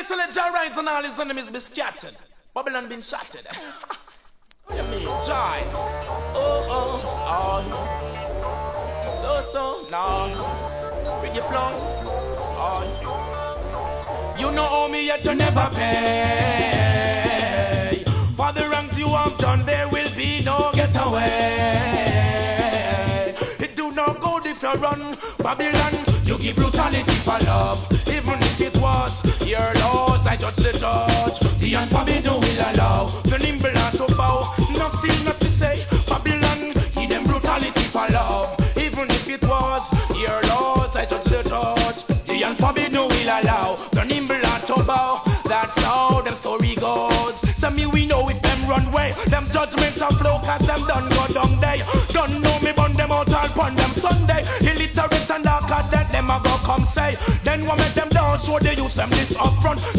to let Jah rise and all his enemies be scattered. Babylon been shattered. What you mean, Jah? Oh, so, no. Bring your flow. Oh. You know how me yet you never pay. For the wrongs you have done, there will be no getaway. It do not good if you run, Babylon. You give brutality for love.